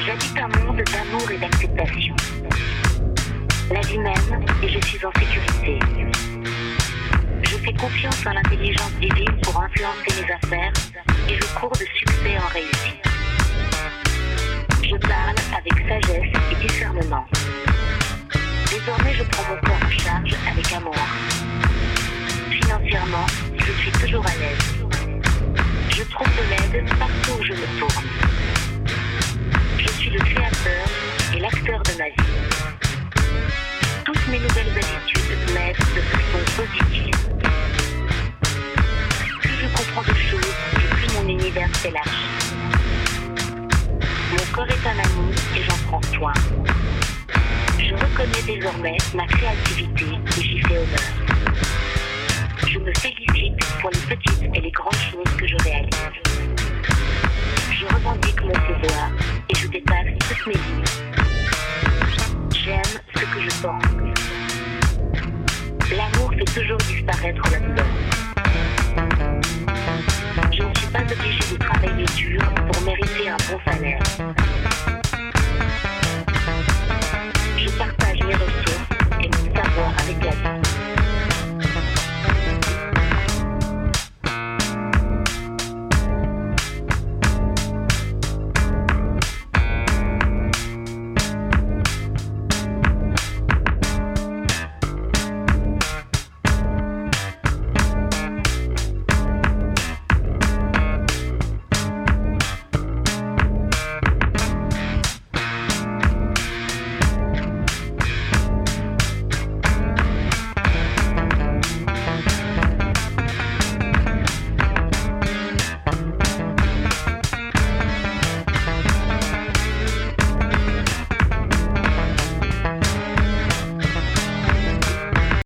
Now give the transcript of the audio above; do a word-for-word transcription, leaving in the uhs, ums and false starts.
J'habite un monde d'amour et d'acceptation. La vie m'aime et je suis en sécurité. Je fais confiance en l'intelligence divine pour influencer mes affaires et je cours de succès en réussite. Je parle avec sagesse et discernement. Désormais, je prends mon corps en charge avec amour. Financièrement, je suis toujours à l'aise. Je trouve de l'aide partout où je me tourne. Je suis le créateur et l'acteur de ma vie. Toutes mes nouvelles habitudes m'aident de façon positive. Plus je comprends de choses, et plus mon univers s'élargit. Mon corps est un ami et j'en prends soin. Je reconnais désormais ma créativité et j'y fais honneur. Je me félicite pour les petites et les grandes choses que je réalise. Je revendique mon pouvoir et je dépasse toutes mes limites. J'aime ce que je pense. L'amour fait toujours disparaître la douleur. Je ne suis pas obligée de travailler dur pour mériter un bon salaire.